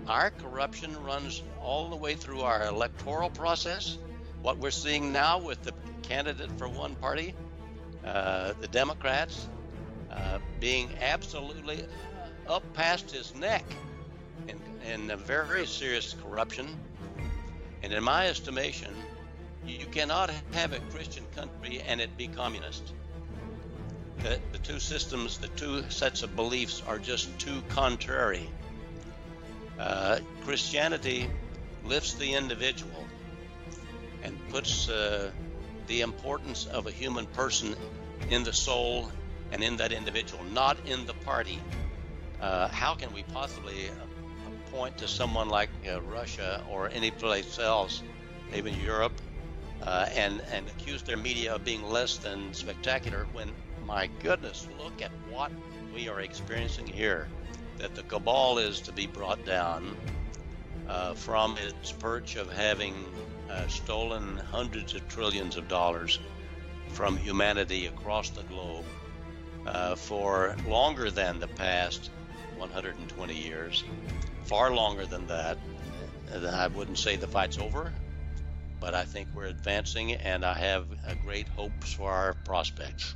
Our corruption runs all the way through our electoral process. What we're seeing now with the candidate for one party, the Democrats, being absolutely up past his neck in a very serious corruption. And in my estimation, you cannot have a Christian country and it be communist. The two systems, the two sets of beliefs are just too contrary. Christianity lifts the individual and puts the importance of a human person in the soul and in that individual, not in the party. How can we possibly point to someone like Russia or any place else, even Europe, and accuse their media of being less than spectacular when, my goodness, look at what we are experiencing here, that the cabal is to be brought down from its perch of having stolen hundreds of trillions of dollars from humanity across the globe for longer than the past 120 years, far longer than that. I wouldn't say the fight's over, but I think we're advancing, and I have great hopes for our prospects.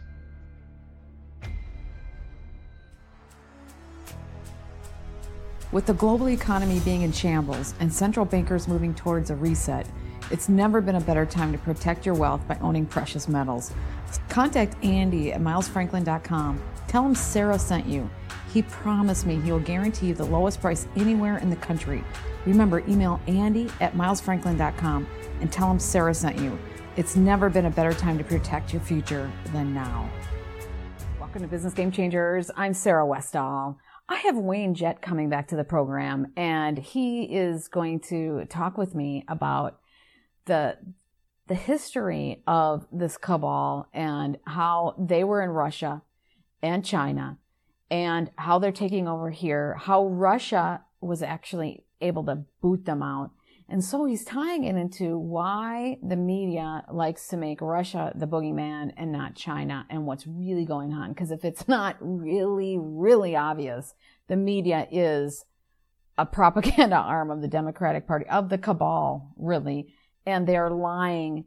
With the global economy being in shambles and central bankers moving towards a reset, it's never been a better time to protect your wealth by owning precious metals. Contact Andy at milesfranklin.com. Tell him Sarah sent you. He promised me he will guarantee you the lowest price anywhere in the country. Remember, email Andy at milesfranklin.com and tell him Sarah sent you. It's never been a better time to protect your future than now. Welcome to Business Game Changers. I'm Sarah Westall. I have Wayne Jett coming back to the program, and he is going to talk with me about the history of this cabal and how they were in Russia and China and how they're taking over here, how Russia was actually able to boot them out. And so he's tying it into why the media likes to make Russia the boogeyman and not China, and what's really going on. Because if it's not really, really obvious, the media is a propaganda arm of the Democratic Party, of the cabal, really. And they're lying.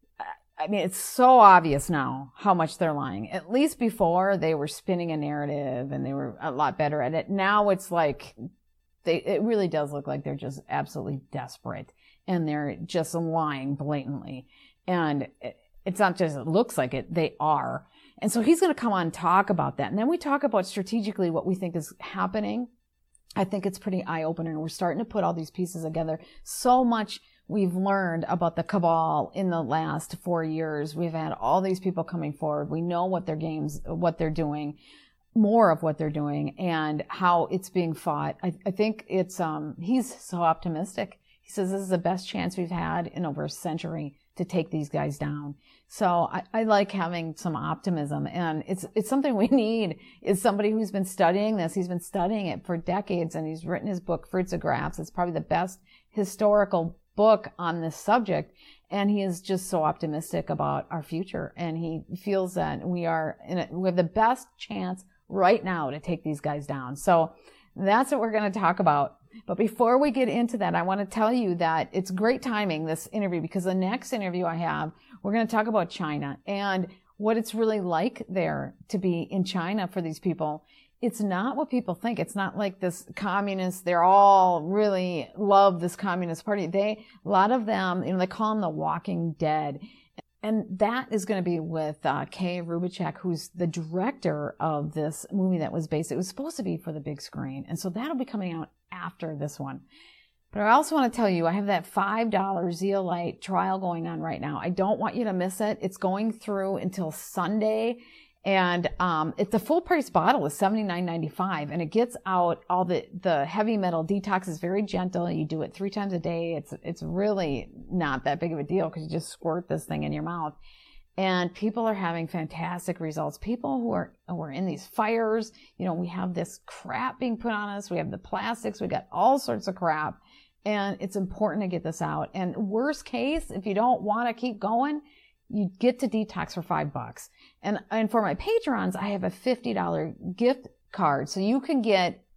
I mean, it's so obvious now how much they're lying. At least before, they were spinning a narrative and they were a lot better at it. Now it's like, it really does look like they're just absolutely desperate, and they're just lying blatantly. And it's not just it looks like it, they are. And so he's going to come on and talk about that. And then we talk about strategically what we think is happening. I think it's pretty eye-opening. We're starting to put all these pieces together. So much we've learned about the cabal in the last 4 years. We've had all these people coming forward. We know what they're doing, more of what they're doing, and how it's being fought. I think it's, he's so optimistic. He says this is the best chance we've had in over a century to take these guys down. So I like having some optimism, and it's something we need, is somebody who's been studying this. He's been studying it for decades, and he's written his book, Fruits of Graphs. It's probably the best historical book on this subject, and he is just so optimistic about our future, and he feels that we have the best chance right now to take these guys down. So that's what we're going to talk about. But before we get into that, I want to tell you that it's great timing, this interview, because the next interview I have, we're going to talk about China and what it's really like there to be in China for these people. It's not what people think. It's not like this communist, they're all really love this communist party. A lot of them, they call them the Walking Dead. And that is going to be with Kay Rubachek, who's the director of this movie that was based. It was supposed to be for the big screen. And so that'll be coming out after this one. But I also want to tell you, I have that $5 Zeolite trial going on right now. I don't want you to miss it. It's going through until Sunday. And it's the full price bottle is $79.95, and it gets out all the heavy metal detox. Is very gentle. You do it 3 times a day. It's really not that big of a deal because you just squirt this thing in your mouth. And people are having fantastic results. People who are in these fires, we have this crap being put on us. We have the plastics. We got all sorts of crap. And it's important to get this out. And worst case, if you don't want to keep going, you get to detox for $5. And for my patrons, I have a $50 gift card. So you can get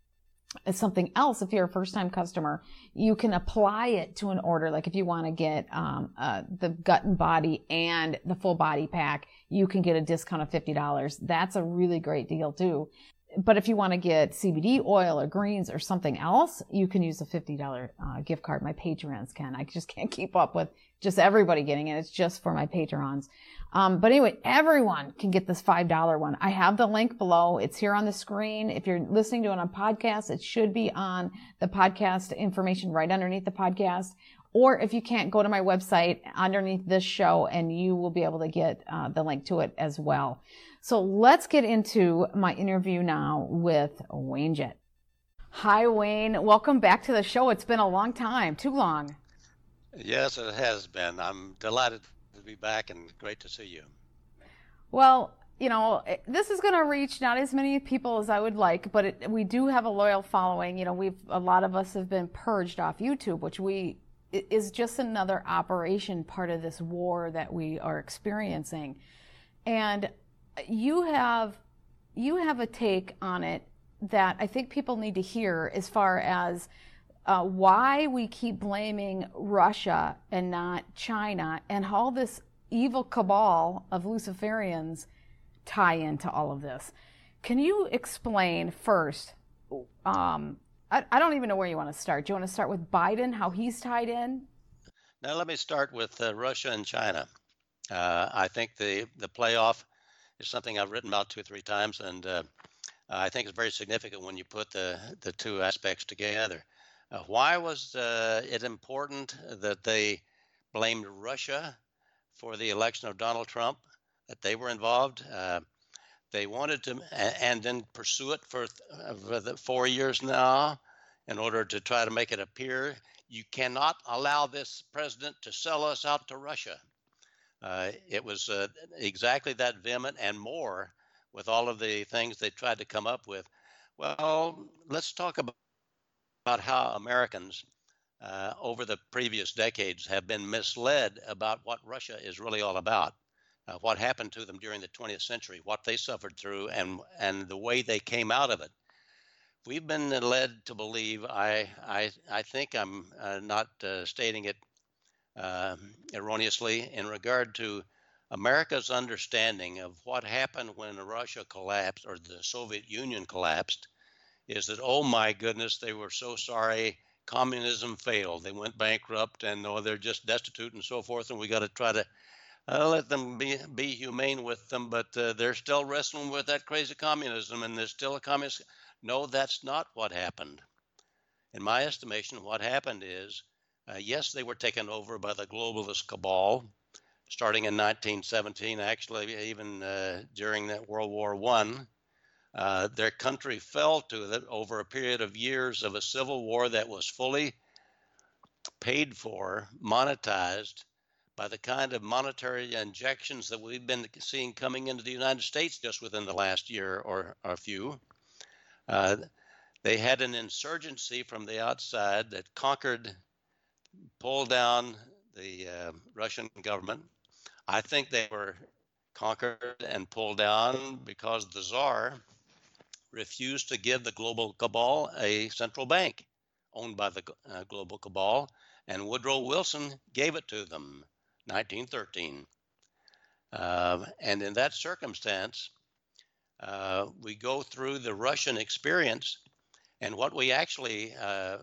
as something else. If you're a first-time customer, you can apply it to an order. Like if you want to get the gut and body and the full body pack, you can get a discount of $50. That's a really great deal too. But if you want to get CBD oil or greens or something else, you can use a $50 gift card. My patrons can. I just can't keep up with just everybody getting it. It's just for my patrons. But anyway, everyone can get this $5 one. I have the link below. It's here on the screen. If you're listening to it on podcast, it should be on the podcast information right underneath the podcast. Or if you can't, go to my website underneath this show and you will be able to get the link to it as well. So let's get into my interview now with Wayne Jett. Hi, Wayne. Welcome back to the show. It's been a long time, too long. Yes, it has been. I'm delighted to be back and great to see you. Well, you know, this is going to reach not as many people as I would like, but we do have a loyal following. You know, a lot of us have been purged off YouTube, which is just another operation, part of this war that we are experiencing. And you have a take on it that I think people need to hear, as far as why we keep blaming Russia and not China, and how this evil cabal of Luciferians tie into all of this. Can you explain first? I don't even know where you want to start. Do you want to start with Biden, how he's tied in? Now let me start with Russia and China. I think the playoff is something I've written about 2 or 3 times, and I think it's very significant when you put the two aspects together. Why was it important that they blamed Russia for the election of Donald Trump, that they were involved? They wanted to, and then pursue it for the 4 years now in order to try to make it appear you cannot allow this president to sell us out to Russia. It was exactly that vehement and more with all of the things they tried to come up with. Well, let's talk about how Americans over the previous decades have been misled about what Russia is really all about, what happened to them during the 20th century, what they suffered through, and the way they came out of it. We've been led to believe, I think I'm not stating it erroneously, in regard to America's understanding of what happened when Russia collapsed, or the Soviet Union collapsed, is that, oh my goodness, they were so sorry, communism failed, they went bankrupt, and they're just destitute and so forth, and we got to try to let them be humane with them, but they're still wrestling with that crazy communism, and there's still a communist. No, that's not what happened. In my estimation, what happened is, yes, they were taken over by the globalist cabal, starting in 1917, actually even during that World War I. Their country fell to it over a period of years of a civil war that was fully paid for, monetized, by the kind of monetary injections that we've been seeing coming into the United States just within the last year or a few. They had an insurgency from the outside that pulled down the Russian government. I think they were conquered and pulled down because the Tsar refused to give the global cabal a central bank owned by the global cabal, and Woodrow Wilson gave it to them, 1913. And in that circumstance, we go through the Russian experience, and what they actually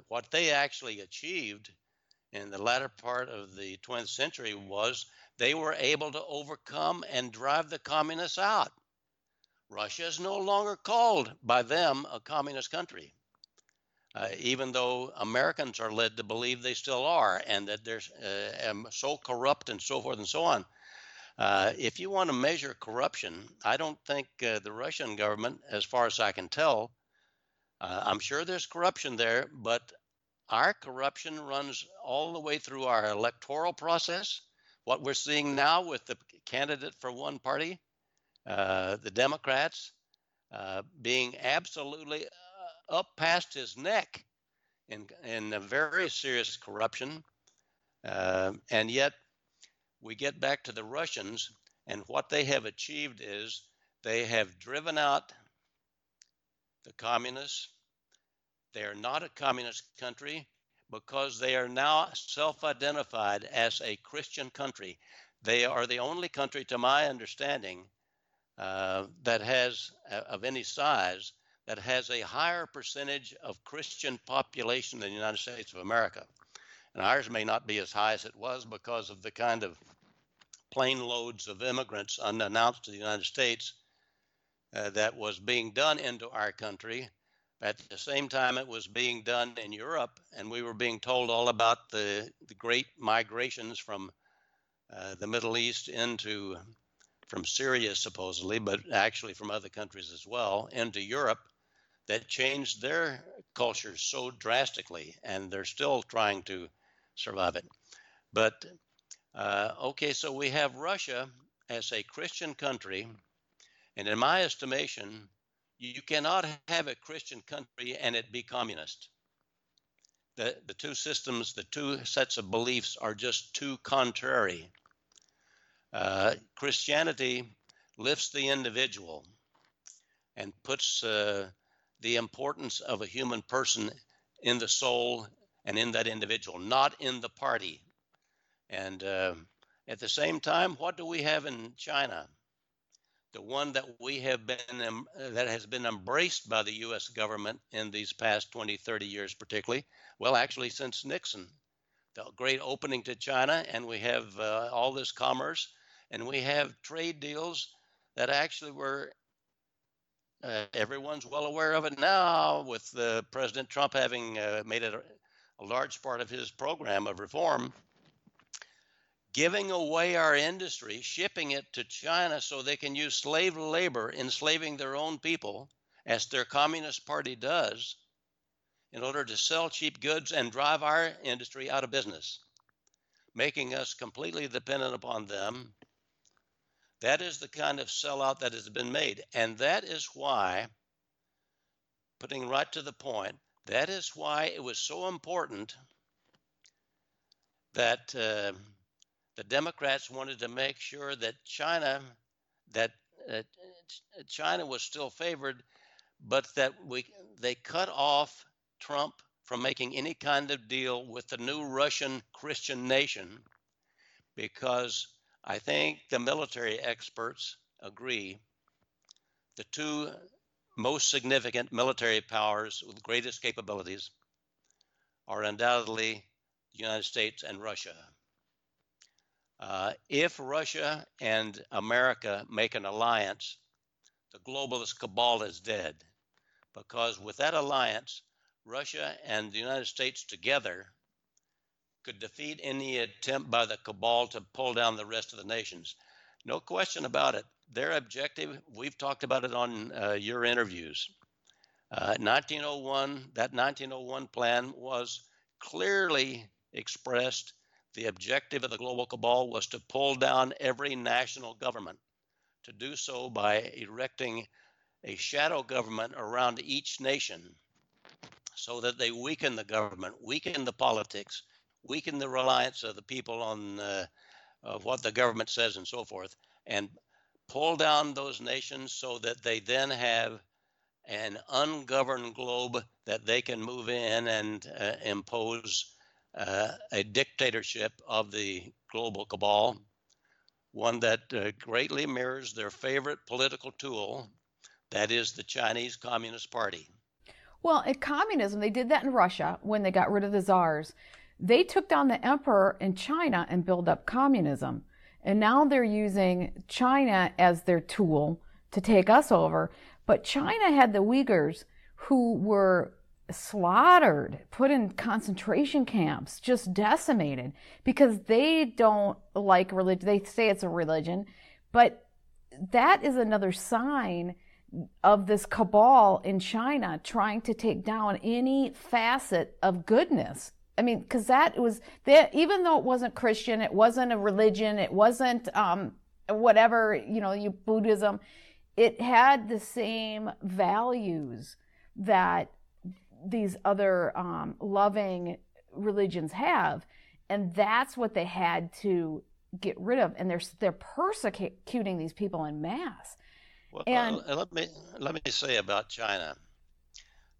achieved in the latter part of the 20th century was they were able to overcome and drive the communists out. Russia is no longer called by them a communist country, even though Americans are led to believe they still are, and that they're so corrupt and so forth and so on. If you want to measure corruption, I don't think the Russian government, as far as I can tell, I'm sure there's corruption there, but our corruption runs all the way through our electoral process. What we're seeing now with the candidate for one party, the Democrats, being absolutely up past his neck in a very serious corruption, and yet we get back to the Russians, and what they have achieved is they have driven out the communists. They are not a communist country because they are now self-identified as a Christian country. They are the only country, to my understanding, that has, of any size, that has a higher percentage of Christian population than the United States of America. And ours may not be as high as it was because of the kind of plane loads of immigrants unannounced to the United States that was being done into our country. At the same time, it was being done in Europe, and we were being told all about the great migrations from the Middle East from Syria, supposedly, but actually from other countries as well, into Europe, that changed their cultures so drastically, and they're still trying to survive it. But, okay, so we have Russia as a Christian country, and in my estimation, you cannot have a Christian country and it be communist. The two systems, the two sets of beliefs are just too contrary. Christianity lifts the individual and puts the importance of a human person in the soul and in that individual, not in the party. And at the same time, what do we have in China? The one that we have been, that has been embraced by the U.S. government in these past 20, 30 years particularly, well, actually since Nixon, the great opening to China, and we have all this commerce, and we have trade deals that actually were, everyone's well aware of it now, with President Trump having made it a large part of his program of reform, giving away our industry, shipping it to China so they can use slave labor, enslaving their own people, as their Communist Party does, in order to sell cheap goods and drive our industry out of business, making us completely dependent upon them. That is the kind of sellout that has been made. And that is why, putting right to the point, that is why it was so important that the Democrats wanted to make sure that China was still favored, but that they cut off Trump from making any kind of deal with the new Russian Christian nation, because I think the military experts agree the two most significant military powers with greatest capabilities are undoubtedly the United States and Russia. If Russia and America make an alliance, the globalist cabal is dead, because with that alliance, Russia and the United States together could defeat any attempt by the cabal to pull down the rest of the nations. No question about it. Their objective, we've talked about it on your interviews. 1901, that 1901 plan was clearly expressed. The objective of the global cabal was to pull down every national government, to do so by erecting a shadow government around each nation so that they weaken the government, weaken the politics, weaken the reliance of the people on what the government says and so forth, and pull down those nations so that they then have an ungoverned globe that they can move in and impose a dictatorship of the global cabal, one that greatly mirrors their favorite political tool, that is the Chinese Communist Party. Well, at communism, they did that in Russia when they got rid of the czars. They took down the emperor in China and built up communism. And now they're using China as their tool to take us over. But China had the Uyghurs who were slaughtered, put in concentration camps, just decimated, because they don't like religion. They say it's a religion, but that is another sign of this cabal in China trying to take down any facet of goodness. I mean, because that was, even though it wasn't Christian, it wasn't a religion, it wasn't whatever, Buddhism, it had the same values that these other loving religions have, and that's what they had to get rid of. And they're persecuting these people en masse. Well, and let me say about China.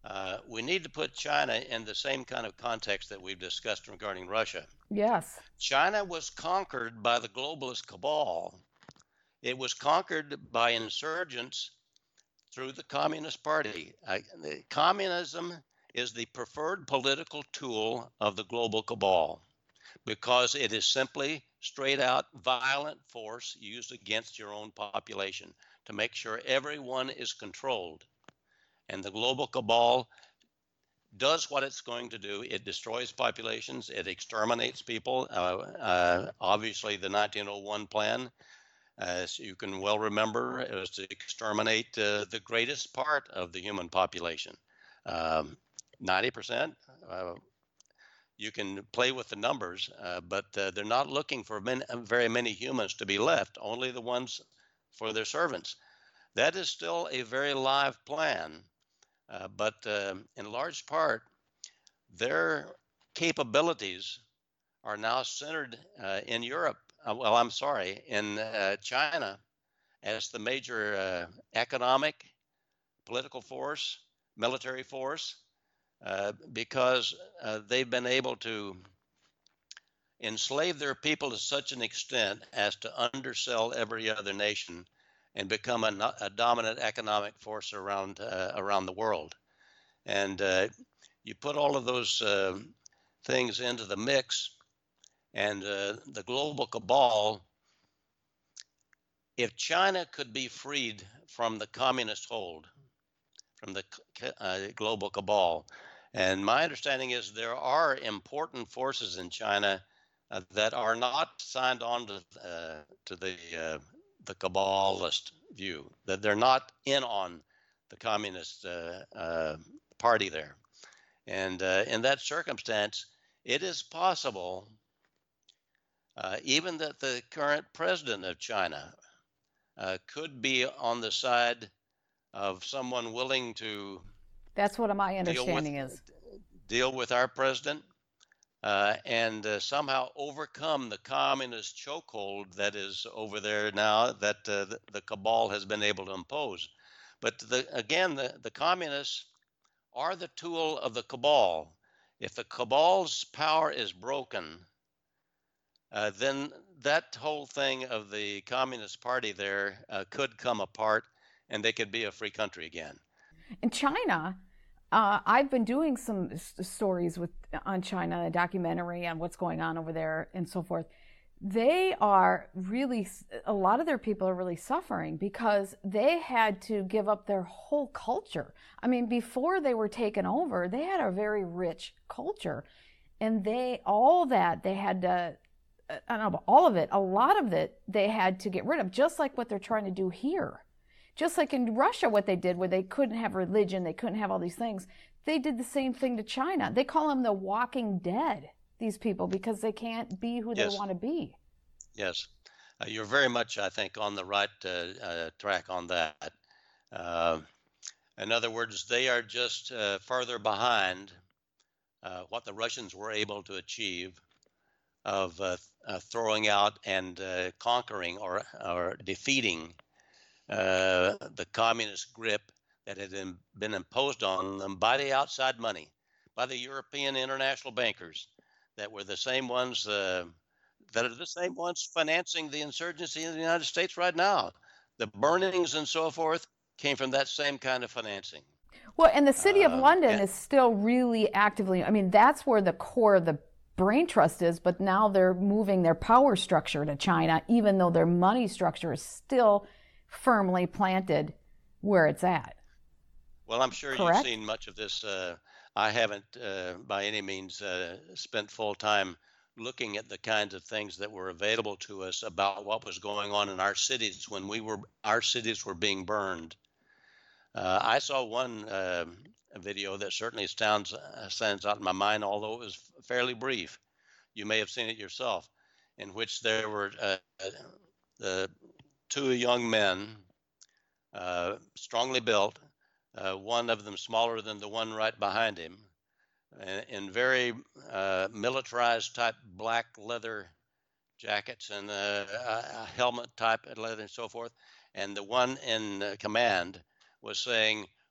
We need to put China in the same kind of context that we've discussed regarding Russia. Yes. China was conquered by the globalist cabal. It was conquered by insurgents through the Communist Party. Communism is the preferred political tool of the global cabal because it is simply straight out violent force used against your own population to make sure everyone is controlled. And the global cabal does what it's going to do. It destroys populations. It exterminates people. Obviously, the 1901 plan, as you can well remember, it was to exterminate the greatest part of the human population. 90%. You can play with the numbers, but they're not looking for very many humans to be left, only the ones for their servants. That is still a very live plan. But in large part, their capabilities are now centered in Europe. In China as the major economic, political force, military force, because they've been able to enslave their people to such an extent as to undersell every other nation and become a dominant economic force around the world. And you put all of those things into the mix, and the global cabal, if China could be freed from the communist hold, from the global cabal, and my understanding is there are important forces in China that are not signed on to the cabalist view, that they're not in on the communist party there. And in that circumstance, it is possible, even that the current president of China could be on the side of someone willing to. That's what my understanding is. Deal with our president and somehow overcome the communist chokehold that is over there now that the cabal has been able to impose. But the communists are the tool of the cabal. If the cabal's power is broken, then that whole thing of the Communist Party there could come apart, and they could be a free country again. In China, I've been doing some stories on China, a documentary on what's going on over there and so forth. They are really, a lot of their people are really suffering because they had to give up their whole culture. I mean, before they were taken over, they had a very rich culture. And all that they had to, I don't know about all of it, a lot of it they had to get rid of, just like what they're trying to do here. Just like in Russia, what they did, where they couldn't have religion, they couldn't have all these things. They did the same thing to China. They call them the walking dead, these people, because they can't be who they want to be. Yes. You're very much, I think, on the right track on that. In other words, they are just further behind what the Russians were able to achieve of throwing out and conquering or defeating the communist grip that had been imposed on them by the outside money, by the European international bankers that were the same ones that are the same ones financing the insurgency in the United States right now. The burnings and so forth came from that same kind of financing. Well, and the City of London is still really actively, I mean, that's where the core of the brain trust is, but now they're moving their power structure to China, even though their money structure is still firmly planted where it's at. Well, I'm sure Correct? You've seen much of this. I haven't by any means spent full time looking at the kinds of things that were available to us about what was going on in our cities when our cities were being burned. I saw one video that certainly stands out in my mind, although it was fairly brief. You may have seen it yourself, in which there were the two young men, strongly built, one of them smaller than the one right behind him, in very militarized type black leather jackets and a helmet type leather and so forth. And the one in command was saying,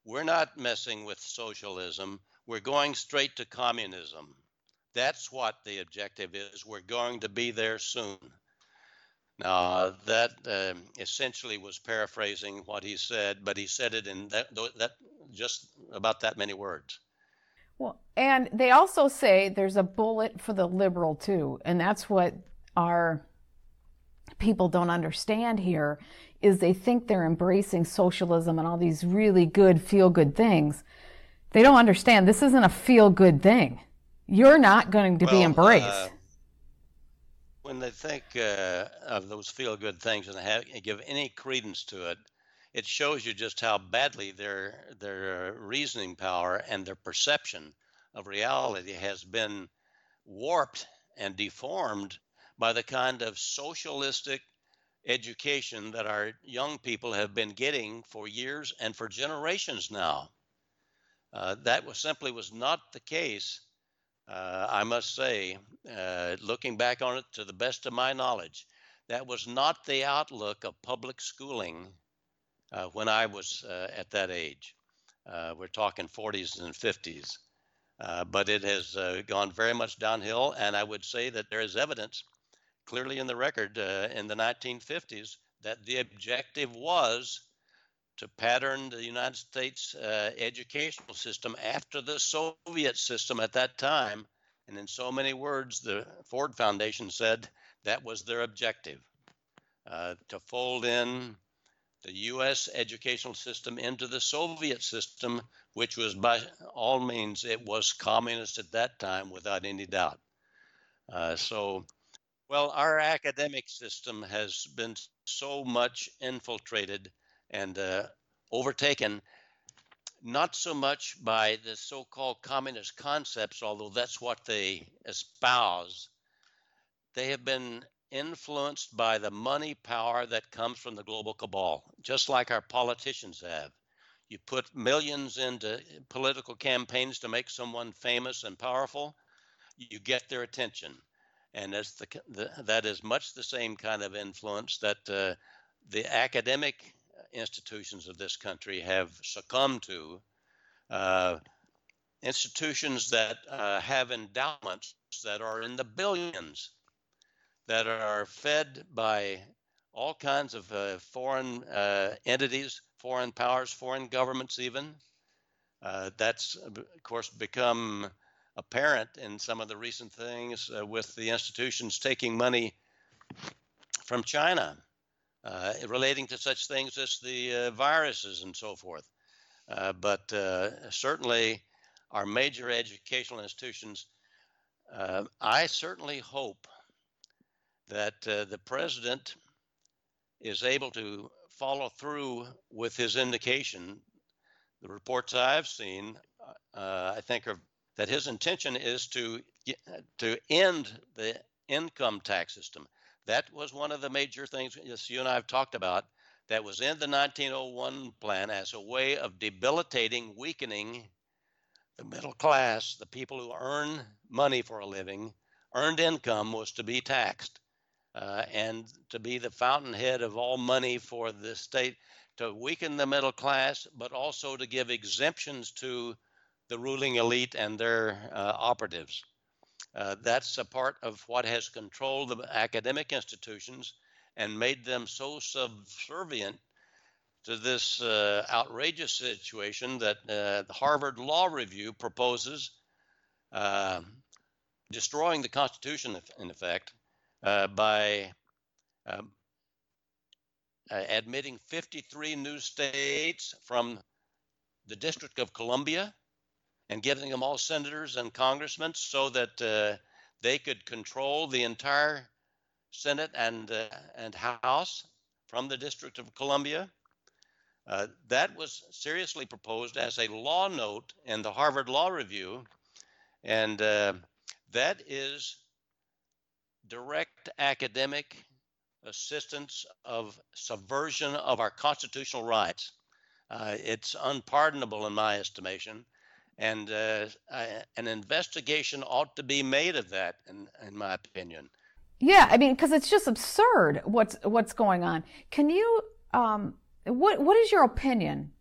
we're not messing with socialism. We're going straight to communism. That's what the objective is. We're going to be there soon. Now, that essentially was paraphrasing what he said, but he said it in that just about that many words. Well, and they also say there's a bullet for the liberal too, and that's what our people don't understand here, is they think they're embracing socialism and all these really good feel-good things. They don't understand this isn't a feel-good thing. You're not going to be embraced. When they think of those feel-good things and give any credence to it, it shows you just how badly their reasoning power and their perception of reality has been warped and deformed by the kind of socialistic education that our young people have been getting for years and for generations now. That simply was not the case, I must say, looking back on it to the best of my knowledge. That was not the outlook of public schooling when I was at that age. We're talking 40s and 50s. But it has gone very much downhill, and I would say that there is evidence clearly in the record in the 1950s that the objective was to pattern the United States educational system after the Soviet system at that time. And in so many words, the Ford Foundation said that was their objective, to fold in the U.S. educational system into the Soviet system, which was by all means, it was communist at that time without any doubt. Well, our academic system has been so much infiltrated and overtaken, not so much by the so-called communist concepts, although that's what they espouse. They have been influenced by the money power that comes from the global cabal, just like our politicians have. You put millions into political campaigns to make someone famous and powerful, you get their attention. And that is much the same kind of influence that the academic institutions of this country have succumbed to. Institutions that have endowments that are in the billions, that are fed by all kinds of foreign entities, foreign powers, foreign governments even. That's, of course, become apparent in some of the recent things with the institutions taking money from China relating to such things as the viruses and so forth. But certainly our major educational institutions, I certainly hope that the president is able to follow through with his indication. The reports I've seen, I think, are that his intention is to end the income tax system. That was one of the major things, as you and I have talked about, that was in the 1901 plan as a way of debilitating, weakening the middle class. The people who earn money for a living, earned income was to be taxed and to be the fountainhead of all money for the state, to weaken the middle class, but also to give exemptions to the ruling elite and their operatives. That's a part of what has controlled the academic institutions and made them so subservient to this outrageous situation that the Harvard Law Review proposes destroying the Constitution, in effect, by admitting 53 new states from the District of Columbia and giving them all senators and congressmen so that they could control the entire Senate and House from the District of Columbia. That was seriously proposed as a law note in the Harvard Law Review, and that is direct academic assistance of subversion of our constitutional rights. It's unpardonable in my estimation. And an investigation ought to be made of that, in my opinion. Yeah, I mean, because it's just absurd what's going on. Can you, what is your opinion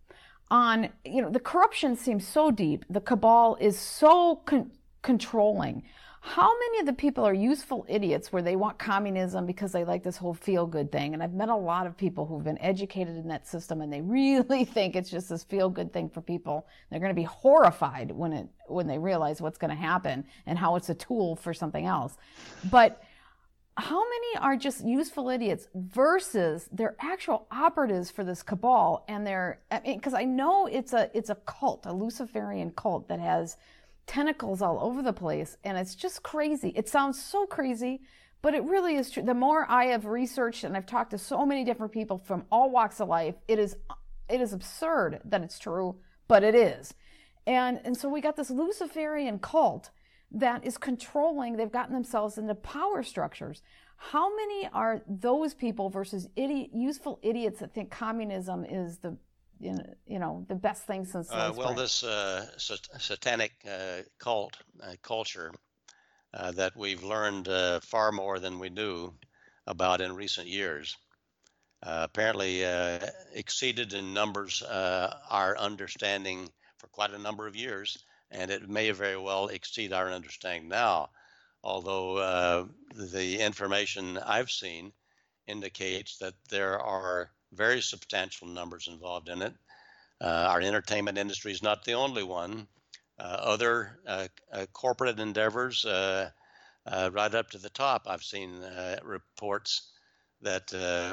on, the corruption seems so deep. The cabal is so controlling. How many of the people are useful idiots where they want communism because they like this whole feel-good thing? And I've met a lot of people who've been educated in that system, and they really think it's just this feel-good thing for people. They're going to be horrified when they realize what's going to happen and how it's a tool for something else. But how many are just useful idiots versus they're actual operatives for this cabal? And because I know it's a cult, a Luciferian cult that has tentacles all over the place, and it's just crazy. It sounds so crazy, but it really is true. The more I have researched, and I've talked to so many different people from all walks of life, it is absurd that it's true, but it is. And so we got this Luciferian cult that is controlling. They've gotten themselves into power structures. How many are those people versus useful idiots that think communism is the best thing since sliced bread? This satanic cult culture that we've learned far more than we knew about in recent years apparently exceeded in numbers our understanding for quite a number of years, and it may very well exceed our understanding now, although the information I've seen indicates that there are very substantial numbers involved in it. Our entertainment industry is not the only one. Other corporate endeavors, right up to the top, I've seen reports that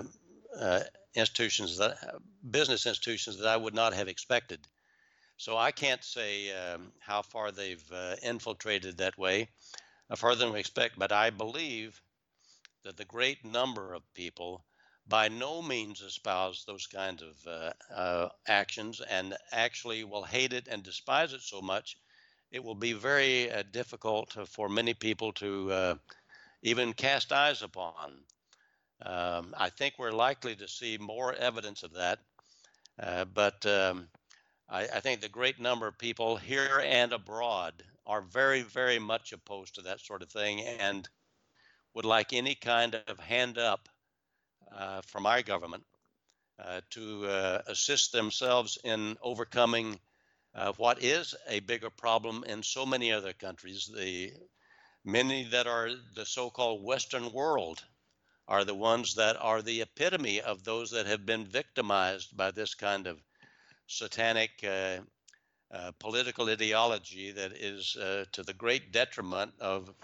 business institutions that I would not have expected. So I can't say how far they've infiltrated that way, further than we expect, but I believe that the great number of people by no means espouse those kinds of actions, and actually will hate it and despise it so much, it will be very difficult for many people to even cast eyes upon. I think we're likely to see more evidence of that, but I think the great number of people here and abroad are very, very much opposed to that sort of thing and would like any kind of hand up from our government to assist themselves in overcoming what is a bigger problem in so many other countries. Many that are the so-called Western world are the ones that are the epitome of those that have been victimized by this kind of satanic political ideology that is to the great detriment of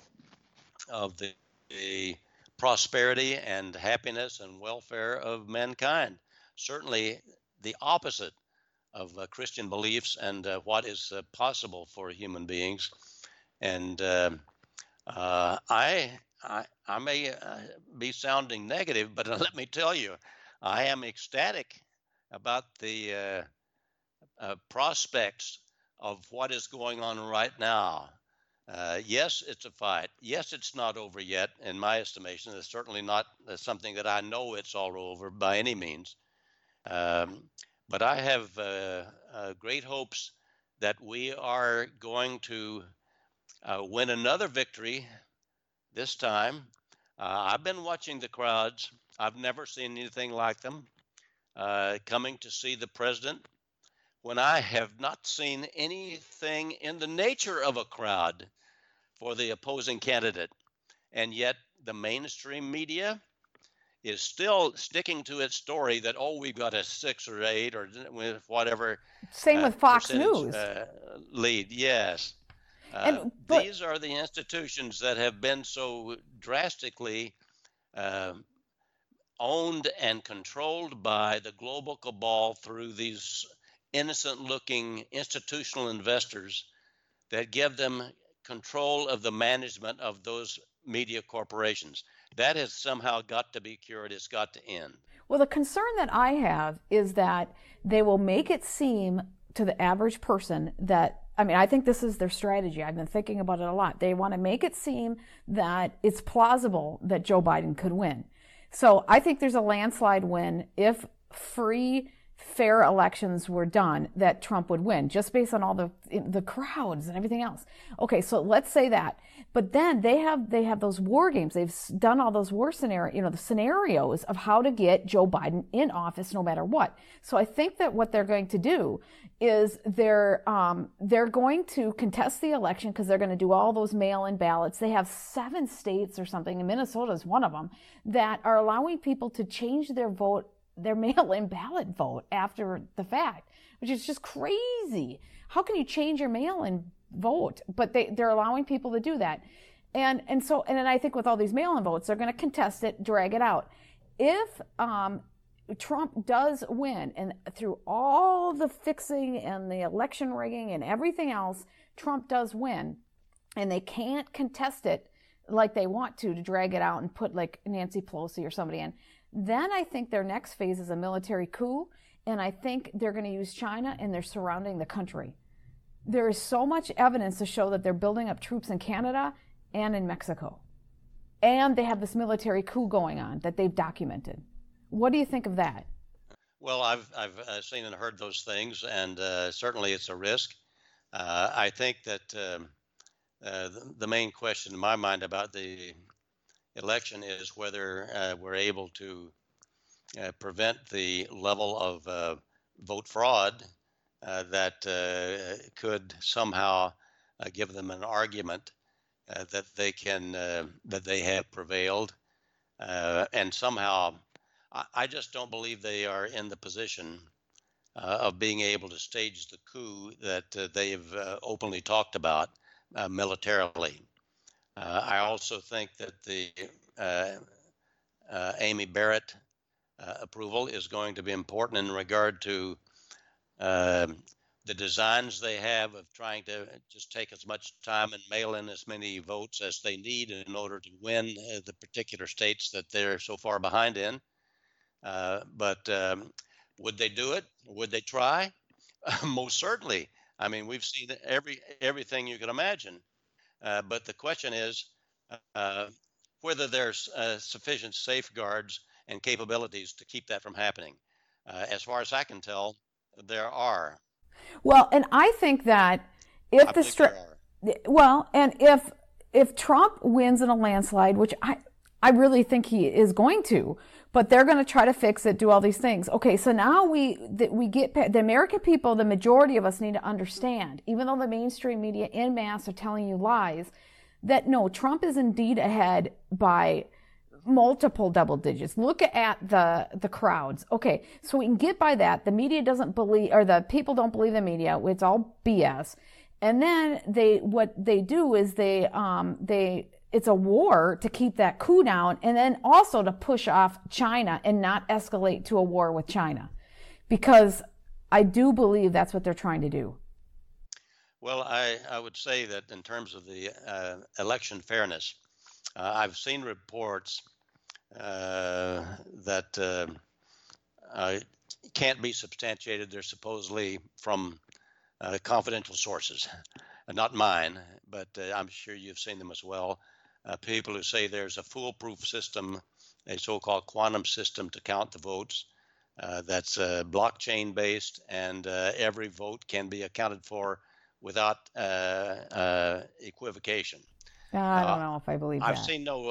the prosperity and happiness and welfare of mankind. Certainly the opposite of Christian beliefs and what is possible for human beings. And I may be sounding negative, but let me tell you, I am ecstatic about the prospects of what is going on right now. Yes, it's a fight. Yes, it's not over yet, in my estimation. It's certainly not something that I know it's all over by any means. But I have great hopes that we are going to win another victory this time. I've been watching the crowds. I've never seen anything like them coming to see the president, when I have not seen anything in the nature of a crowd for the opposing candidate. And yet the mainstream media is still sticking to its story that, we've got a 6 or 8 or whatever. Same with Fox News. Lead, yes. These are the institutions that have been so drastically owned and controlled by the global cabal through these innocent-looking institutional investors that give them control of the management of those media corporations. That has somehow got to be cured. It's got to end. Well, the concern that I have is that they will make it seem to the average person that, I think this is their strategy. I've been thinking about it a lot. They want to make it seem that it's plausible that Joe Biden could win. So I think there's a landslide win if free fair elections were done, that Trump would win, just based on all the crowds and everything else. Okay, so let's say that. But then they have those war games. They've done all those war the scenarios of how to get Joe Biden in office no matter what. So I think that what they're going to do is they're going to contest the election, because they're going to do all those mail-in ballots. They have 7 states or something, and Minnesota is one of them, that are allowing people to change their vote, their mail-in ballot vote, after the fact, which is just crazy. How can you change your mail-in vote? But they're allowing people to do that. And then I think with all these mail-in votes, they're going to contest it, drag it out. If Trump does win, and through all the fixing and the election rigging and everything else, Trump does win, and they can't contest it like they want to drag it out and put like Nancy Pelosi or somebody in, then I think their next phase is a military coup, and I think they're going to use China, and they're surrounding the country. There is so much evidence to show that they're building up troops in Canada and in Mexico. And they have this military coup going on that they've documented. What do you think of that? Well, I've seen and heard those things, and certainly it's a risk. I think that the main question in my mind about the election is whether we're able to prevent the level of vote fraud that could somehow give them an argument that they have prevailed, and somehow I just don't believe they are in the position of being able to stage the coup that they've openly talked about militarily. I also think that the Amy Barrett approval is going to be important in regard to the designs they have of trying to just take as much time and mail in as many votes as they need in order to win the particular states that they're so far behind in. But would they do it? Would they try? Most certainly. I mean, we've seen everything you can imagine. But the question is whether there's sufficient safeguards and capabilities to keep that from happening. As far as I can tell, there are. Well, and I think that if if Trump wins in a landslide, which I really think he is going to, but they're going to try to fix it, do all these things. Okay, so now we get the American people, the majority of us need to understand, even though the mainstream media en masse are telling you lies, that no, Trump is indeed ahead by multiple double digits. Look at the crowds. Okay, so we can get by that. The media doesn't believe, or the people don't believe the media. It's all BS. And then what they do is it's a war to keep that coup down, and then also to push off China and not escalate to a war with China, because I do believe that's what they're trying to do. Well, I would say that in terms of the election fairness, I've seen reports that can't be substantiated. They're supposedly from confidential sources, not mine, but I'm sure you've seen them as well. People who say there's a foolproof system, a so-called quantum system to count the votes that's blockchain based, and every vote can be accounted for without equivocation. I don't know if I believe that.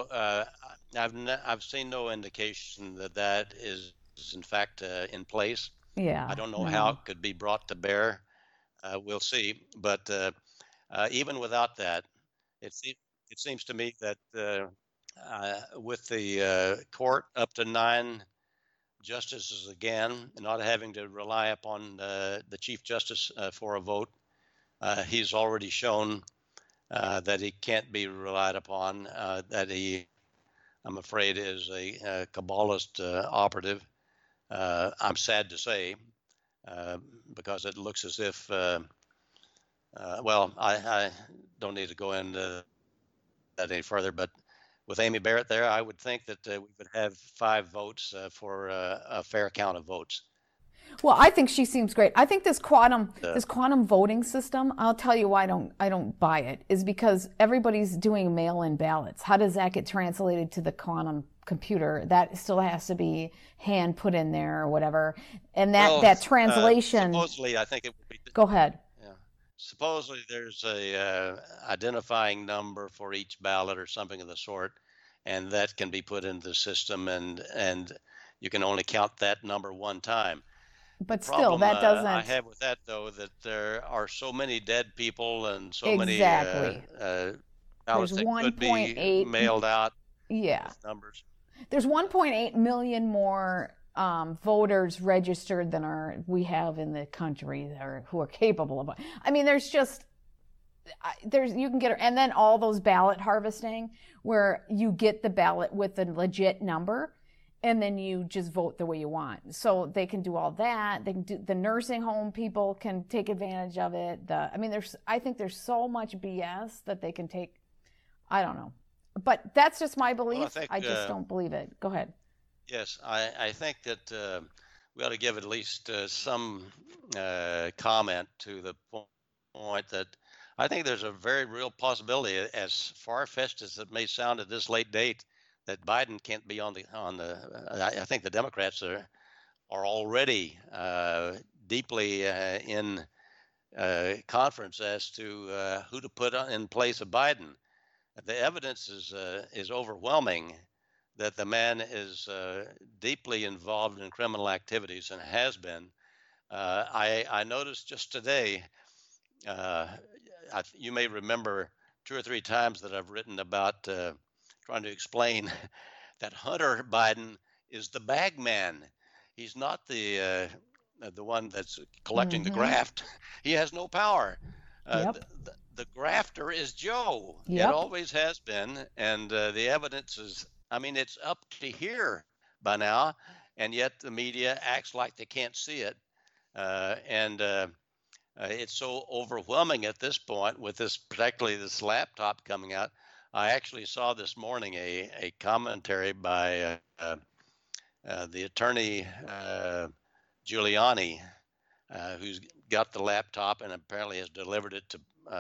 I've seen no indication that is in fact in place. Yeah. I don't know how it could be brought to bear. We'll see. But even without that, it seems to me that with the court up to 9 justices again, not having to rely upon the Chief Justice for a vote, he's already shown that he can't be relied upon, that he, I'm afraid, is a Kabbalist operative. I'm sad to say, because it looks as if, well, I don't need to go into that any further, but with Amy Barrett there, I would think that we would have 5 votes for a fair count of votes. Well, I think she seems great. I think this quantum voting system, I'll tell you why I don't buy it, is because everybody's doing mail-in ballots. How does that get translated to the quantum computer. That still has to be hand put in there or whatever. And that translation. Supposedly, I think it would be. Go ahead. Yeah. Supposedly, there's a identifying number for each ballot or something of the sort, and that can be put into the system, and you can only count that number one time. But The still, problem that doesn't. I have with that, though, that there are so many dead people and so Exactly. many There's ballots that could be 1.8. mailed out. Yeah. Numbers. There's 1.8 million more voters registered than we have in the country who are capable of. I mean, there's you can get, and then all those ballot harvesting where you get the ballot with a legit number, and then you just vote the way you want. So they can do all that. They can do, the nursing home people can take advantage of it. I think there's so much BS that they can take. I don't know. But that's just my belief. Well, I just don't believe it. Go ahead. Yes, I think that we ought to give at least some comment to the point that I think there's a very real possibility, as far-fetched as it may sound at this late date, that Biden can't be on the. I think the Democrats are already deeply in conference as to who to put in place of Biden. The evidence is overwhelming that the man is deeply involved in criminal activities and has been. I noticed just today, you may remember 2 or 3 times that I've written about trying to explain that Hunter Biden is the bag man. He's not the one that's collecting the graft. He has no power. Yep. The grafter is Joe. Yep. It always has been, and the evidence is, it's up to here by now, and yet the media acts like they can't see it, and it's so overwhelming at this point with particularly this laptop coming out. I actually saw this morning a commentary by the attorney Giuliani, who's got the laptop and apparently has delivered it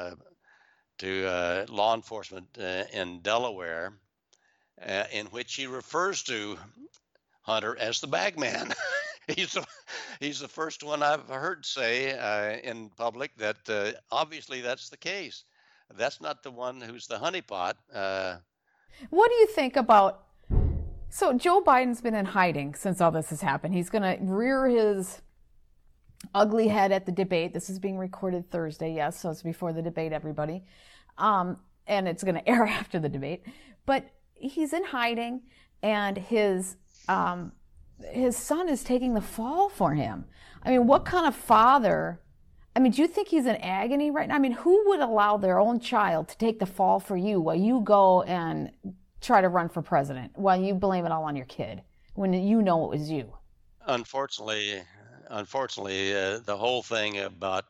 to law enforcement in Delaware, in which he refers to Hunter as the bagman. He's the first one I've heard say in public that obviously that's the case. That's not the one who's the honeypot. What do you think about? So Joe Biden's been in hiding since all this has happened. He's going to rear his ugly head at the debate. This is being recorded Thursday, yes, so it's before the debate, everybody. And it's going to air after the debate. But he's in hiding, and his son is taking the fall for him. What kind of father? Do you think he's in agony right now? Who would allow their own child to take the fall for you while you go and try to run for president, while you blame it all on your kid, when you know it was you? Unfortunately, the whole thing about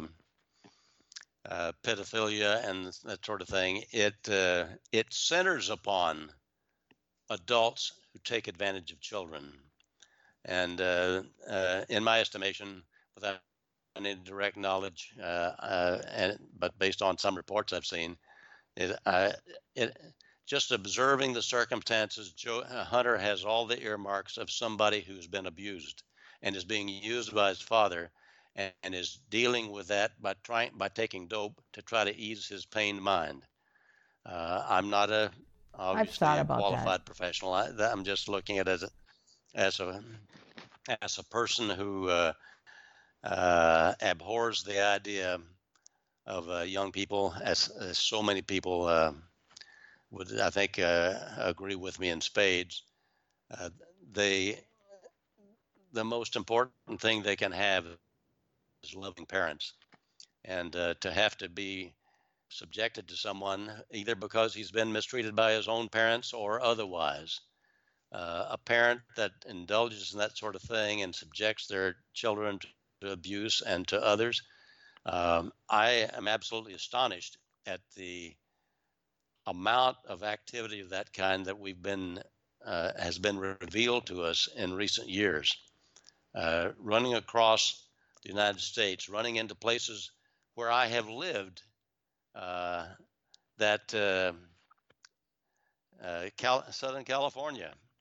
pedophilia and that sort of thing, it centers upon adults who take advantage of children. And in my estimation, without any direct knowledge, but based on some reports I've seen, just observing the circumstances, Hunter has all the earmarks of somebody who's been abused and is being used by his father, and is dealing with that by taking dope to try to ease his pained mind. I'm not obviously a qualified professional. I'm just looking at it as a person who abhors the idea of young people, as so many people would, I think, agree with me in spades. The most important thing they can have is loving parents, and to have to be subjected to someone either because he's been mistreated by his own parents or otherwise, a parent that indulges in that sort of thing and subjects their children to abuse and to others, I am absolutely astonished at the amount of activity of that kind that has been revealed to us in recent years. Running across the United States, running into places where I have lived, Southern California,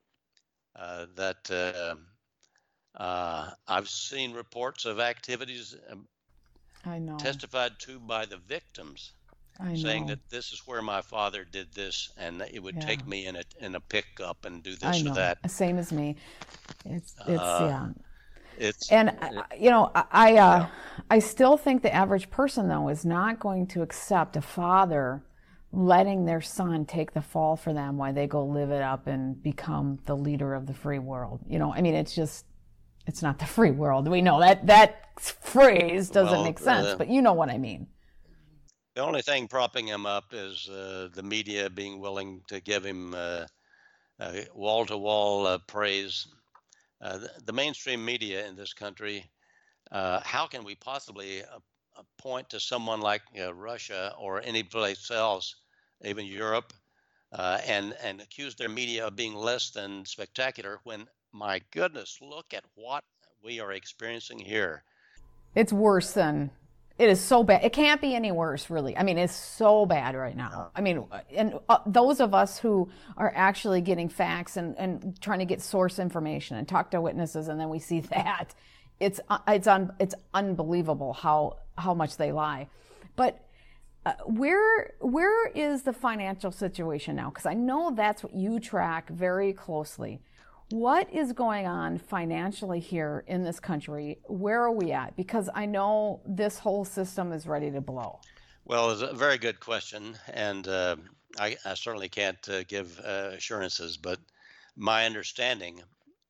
that I've seen reports of activities I know. testified to by the victims, I saying know. that this is where my father did this, and it would Yeah. take me in a pickup and do I this or know. that. Same as me. It's Uh, yeah. it's And you know, yeah. I still think the average person though is not going to accept a father letting their son take the fall for them while they go live it up and become the leader of the free world. You know, I mean, it's not the free world. We know that phrase doesn't Well, make sense, but you know what I mean. the only thing propping him up is the media being willing to give him wall-to-wall praise. The mainstream media in this country, how can we possibly point to someone like Russia or any place else, even Europe, and accuse their media of being less than spectacular when, my goodness, look at what we are experiencing here. It's worse than it is so bad. It can't be any worse, really. I mean, it's so bad right now. I mean, and those of us who are actually getting facts and trying to get source information and talk to witnesses, and then we see that, it's unbelievable how much they lie. But where is the financial situation now? Because I know that's what you track very closely. What is going on financially here in this country? Where are we at? Because I know this whole system is ready to blow. Well, it's a very good question, and I certainly can't give assurances, but my understanding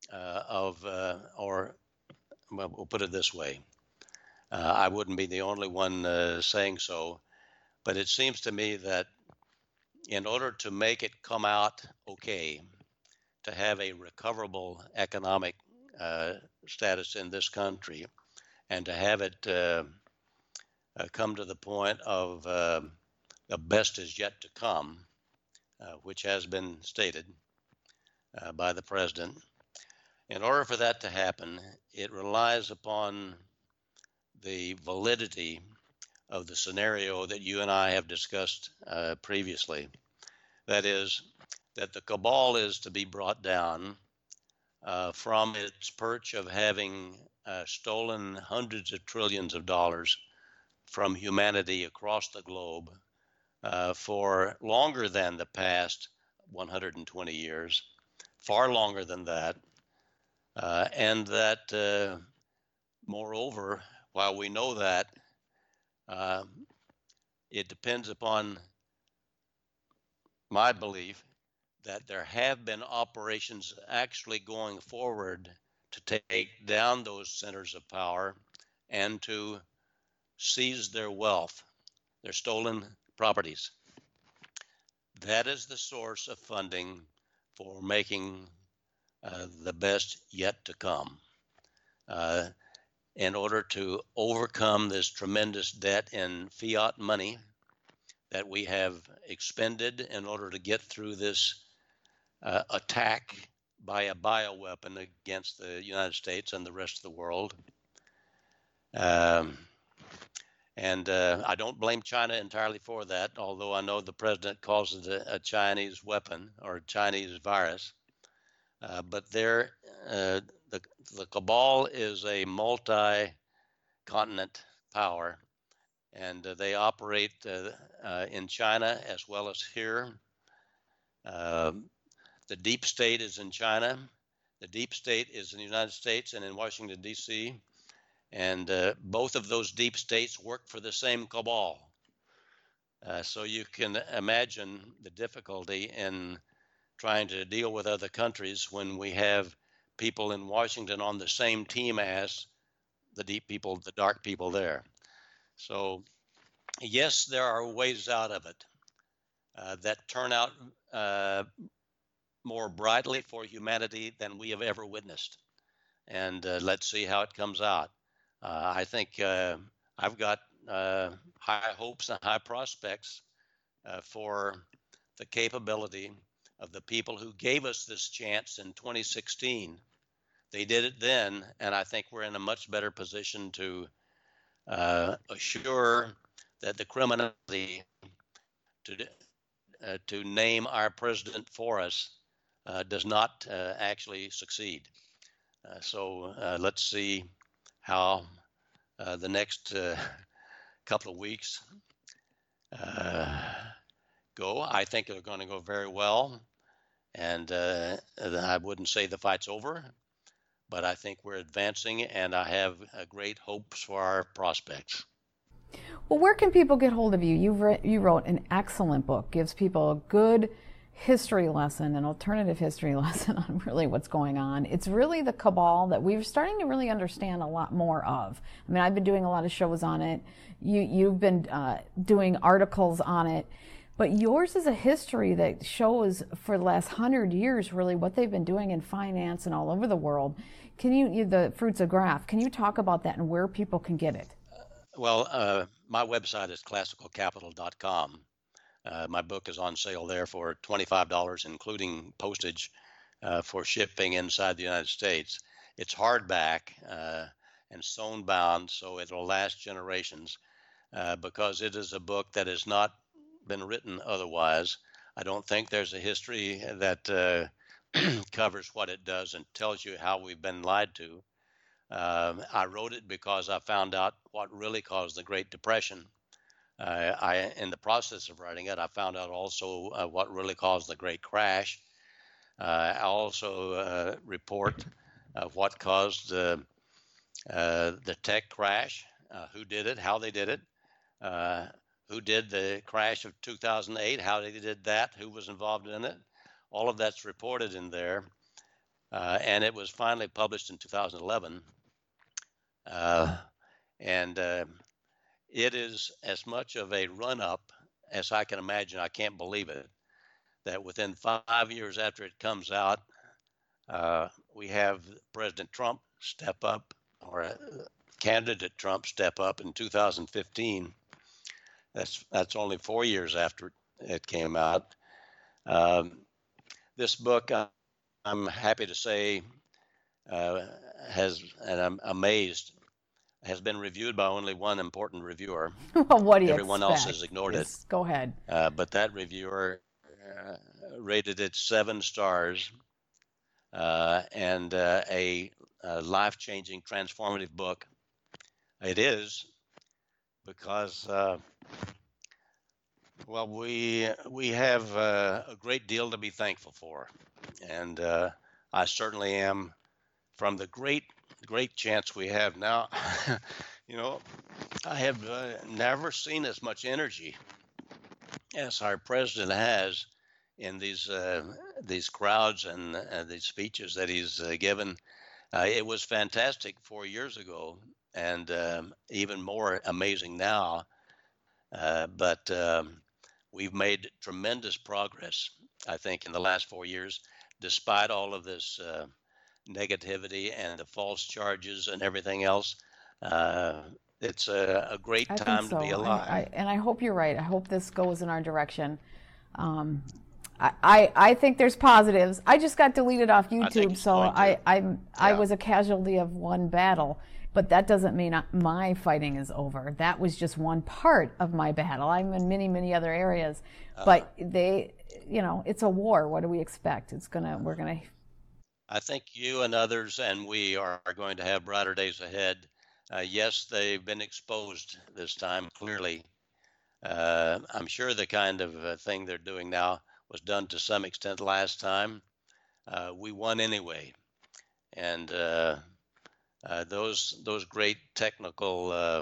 or well, we'll put it this way, I wouldn't be the only one saying so, but it seems to me that in order to make it come out okay, to have a recoverable economic status in this country, and to have it come to the point of the best is yet to come, which has been stated by the president. In order for that to happen, it relies upon the validity of the scenario that you and I have discussed previously. That is, that the cabal is to be brought down from its perch of having stolen hundreds of trillions of dollars from humanity across the globe for longer than the past 120 years, far longer than that, and that, moreover, while we know that, it depends upon my belief that there have been operations actually going forward to take down those centers of power and to seize their wealth, their stolen properties. That is the source of funding for making the best yet to come. In order to overcome this tremendous debt in fiat money that we have expended in order to get through this attack by a bioweapon against the United States and the rest of the world. And I don't blame China entirely for that, although I know the president calls it a Chinese weapon or a Chinese virus. But the cabal is a multi-continent power, and they operate in China as well as here. The deep state is in China. The deep state is in the United States and in Washington, D.C. And both of those deep states work for the same cabal. So you can imagine the difficulty in trying to deal with other countries when we have people in Washington on the same team as the deep people, the dark people there. So yes, there are ways out of it that turn out more brightly for humanity than we have ever witnessed. And let's see how it comes out. I think I've got high hopes and high prospects for the capability of the people who gave us this chance in 2016. They did it then, and I think we're in a much better position to assure that the criminality to name our president for us does not actually succeed. So let's see how the next couple of weeks go. I think they're going to go very well, and I wouldn't say the fight's over, but I think we're advancing, and I have great hopes for our prospects. Well, where can people get hold of you? You wrote an excellent book, gives people a good history lesson, an alternative history lesson on really what's going on. It's really the cabal that we're starting to really understand a lot more of. I mean, I've been doing a lot of shows on it. You've been doing articles on it. But yours is a history that shows for the last 100 years really what they've been doing in finance and all over the world. Can you, the Fruits of Graft, can you talk about that and where people can get it? Well, my website is classicalcapital.com. My book is on sale there for $25, including postage for shipping inside the United States. It's hardback and sewn bound, so it'll last generations because it is a book that has not been written otherwise. I don't think there's a history that covers what it does and tells you how we've been lied to. I wrote it because I found out what really caused the Great Depression. In the process of writing it, I found out also what really caused the Great Crash. I also report what caused the tech crash, who did it, how they did it, who did the crash of 2008, how they did that, who was involved in it. All of that's reported in there. And it was finally published in 2011. It is as much of a run-up as I can imagine. I can't believe it, that within 5 years after it comes out, we have President Trump step up, or candidate Trump step up in 2015. That's only 4 years after it came out. This book, I'm happy to say, has, and I'm amazed, has been reviewed by only one important reviewer. Well, what do you Everyone expect? else has ignored it. Go ahead. But that reviewer rated it 7 stars and a life-changing, transformative book. It is because, well, we have a great deal to be thankful for, and I certainly am. From the great chance we have now, you know, I have never seen as much energy as our president has in these crowds and these speeches that he's given. It was fantastic 4 years ago, and even more amazing now. But we've made tremendous progress, I think, in the last 4 years, despite all of this negativity and the false charges and everything else. It's a great time to be alive. And I hope you're right. I hope this goes in our direction. I think there's positives. I just got deleted off YouTube, so I was a casualty of one battle. But that doesn't mean my fighting is over. That was just one part of my battle. I'm in many, many other areas. But it's a war. What do we expect? We're gonna. I think you and others and we are going to have brighter days ahead. Yes, they've been exposed this time, clearly. I'm sure the kind of thing they're doing now was done to some extent last time. We won anyway. And those great technical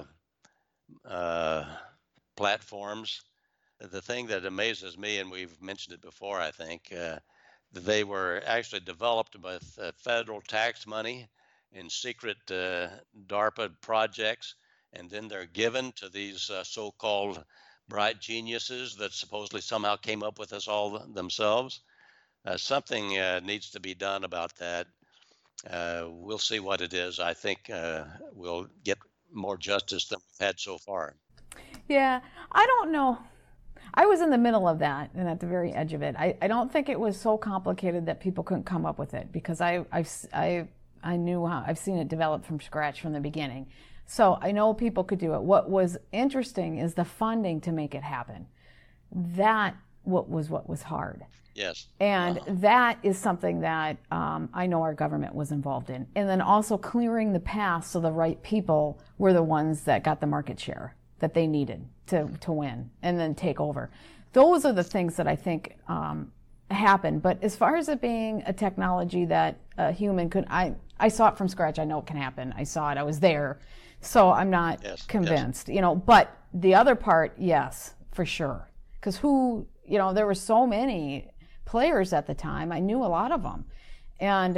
platforms, the thing that amazes me, and we've mentioned it before, I think, they were actually developed with federal tax money in secret DARPA projects, and then they're given to these so-called bright geniuses that supposedly somehow came up with this all themselves. Something needs to be done about that. We'll see what it is. I think we'll get more justice than we've had so far. Yeah, I don't know. I was in the middle of that and at the very edge of it. I don't think it was so complicated that people couldn't come up with it, because I knew how, I've seen it develop from scratch from the beginning. So I know people could do it. What was interesting is the funding to make it happen. That what was hard. Yes. And that is something that I know our government was involved in. And then also clearing the path so the right people were the ones that got the market share that they needed to win and then take over. Those are the things that I think happen. But as far as it being a technology that a human could, I saw it from scratch. I know it can happen. I saw it. I was there. So I'm not convinced, but the other part, yes, for sure. Because there were so many players at the time. I knew a lot of them. And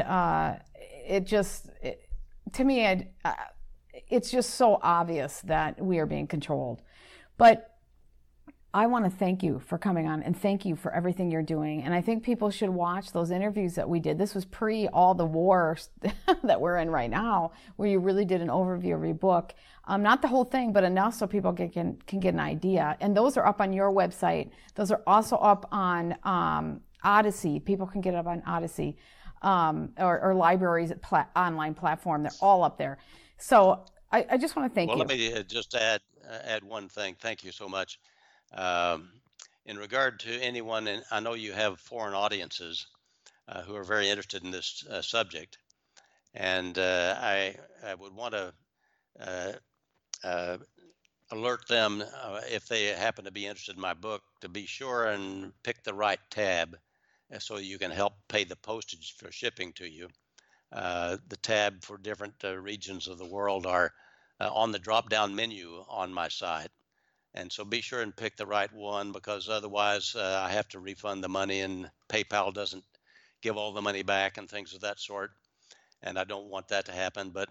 to me, it's just so obvious that we are being controlled. But I want to thank you for coming on and thank you for everything you're doing. And I think people should watch those interviews that we did. This was pre all the wars that we're in right now, where you really did an overview of your book. Not the whole thing, but enough so people can get an idea. And those are up on your website. Those are also up on Odyssey. People can get it up on Odyssey or libraries online platform. They're all up there. So I just want to thank you. Well, let me just add one thing. Thank you so much. In regard to anyone, and I know you have foreign audiences who are very interested in this subject, and I would want to alert them if they happen to be interested in my book to be sure and pick the right tab so you can help pay the postage for shipping to you. The tab for different regions of the world are on the drop-down menu on my site. And so be sure and pick the right one, because otherwise I have to refund the money and PayPal doesn't give all the money back and things of that sort. And I don't want that to happen. But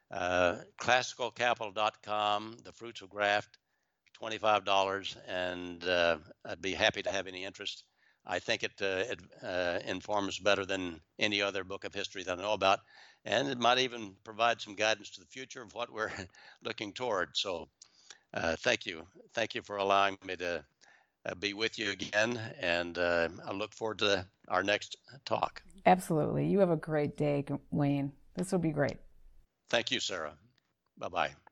classicalcapital.com, The Fruits of Graft, $25. And I'd be happy to have any interest. I think it informs better than any other book of history that I know about. And it might even provide some guidance to the future of what we're looking toward. So thank you. Thank you for allowing me to be with you again. And I look forward to our next talk. Absolutely. You have a great day, Wayne. This will be great. Thank you, Sarah. Bye-bye.